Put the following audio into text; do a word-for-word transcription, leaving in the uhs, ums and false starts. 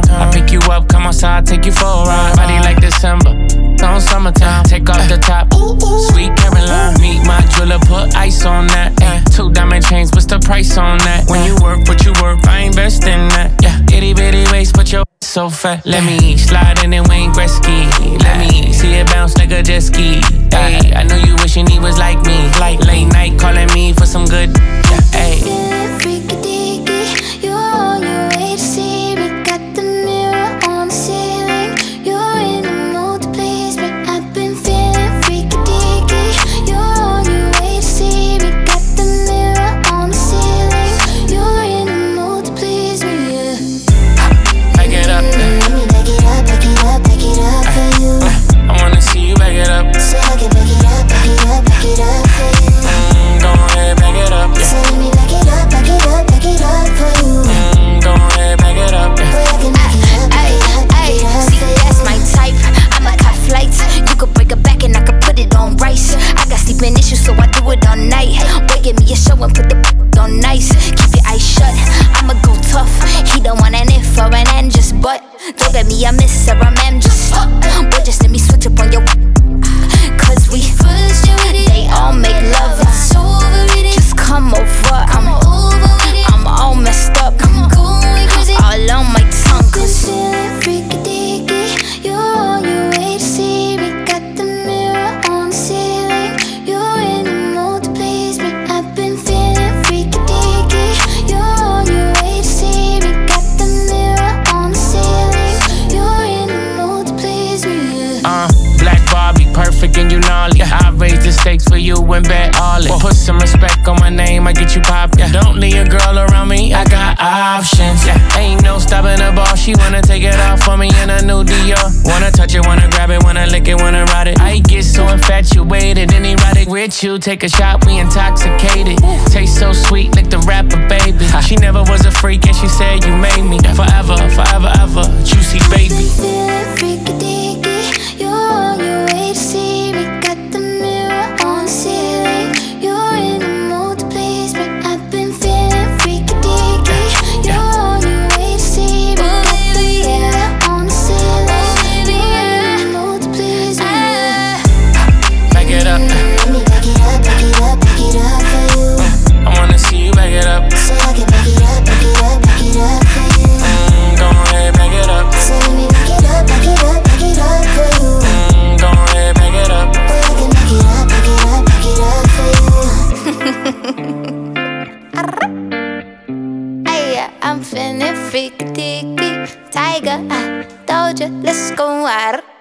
time. I pick you up, come outside, take you for a ride. Body like December, on summertime. Take off the top, sweet Caroline. Meet my jeweler, put ice on that. Ay, two diamond chains, what's the price on that? When you work, what you work, I invest in that. Yeah, itty bitty waist, but your so fat. Let me slide in and Wayne Gretzky. Let me see it bounce like a jet ski. Ay, I know you wishing he was like me. Like late night calling me for some good. Yeah, ay. Feeling freaky deaky, you're on your way to see me. Got the mirror on the ceiling, you're in the mood to please me. I've been feeling freaky deaky, you're on your way to see me. Got the mirror on the ceiling, you're in the mood to please me. Yeah. Back it up, Let me back it up, back it up, back it up for you. I wanna see you back it up. Say I can back it up, back it up, back it up for you. Mm, go ahead, back it up. Yeah. So let me back it up, back it up, back it up for you. Mm, go ahead, back it up. Yeah. Boy, I can back it up, back it up, back it up See, for you. that's my type. I'ma cut flights. You could break it back and I could put it on rice. I got sleeping issues, so I do it all night. Boy, give me a show and put the on nice. Keep your eyes shut. I'ma go tough. He don't want an if or an and just but. Don't get me a miss or a man just. Boy, just let me switch up on your. Cause we First you with it, they all make love. it's over with it. Just come over. I'm Over with it, I'm all messed up. I'm going crazy. All on my tongue. Cause Feeling freaky deaky, you're on your way to see me. Got the mirror on the ceiling, you're in the mood to please me. I've been feeling freaky deaky, you're on your way to see me. Got the mirror on the ceiling, you're in the mood to please me. Yeah. Uh, Black Barbie, perfect and you gnarly. I raise the stakes for you and bet all it. Put some respect on my name, I get you poppin'. Yeah. Don't leave a girl around me, I got options. Yeah. Ain't no stopping the ball, she wanna take it off for me in a new Dior. Wanna touch it, wanna grab it, wanna lick it, wanna ride it. I get so infatuated and erotic with you. Take a shot, we intoxicated. Taste so sweet, like the rapper, baby. She never was a freak and she said you made me. Forever, forever, ever, juicy baby. Feeling freaky deaky, you're on your way to see me. Got the mirror on the ceiling, you're in the mood to please me. I've been feeling freaky deaky, you're on your way to see me. Got the mirror on the ceiling, you're in the mood to please me. Back it up, Let me back it up, back it up, back it up for you. I wanna see you back it up. So I can back it up, back it up, back it up for you. Mm, go ahead, back it up. So let me back it up, back it up, back it up for you. Mm, go ahead, back it up. Boy, I can back it up, back it up, back it up for you. Ay, I'm feeling freaky deaky. Tiger, I told you, let's go out.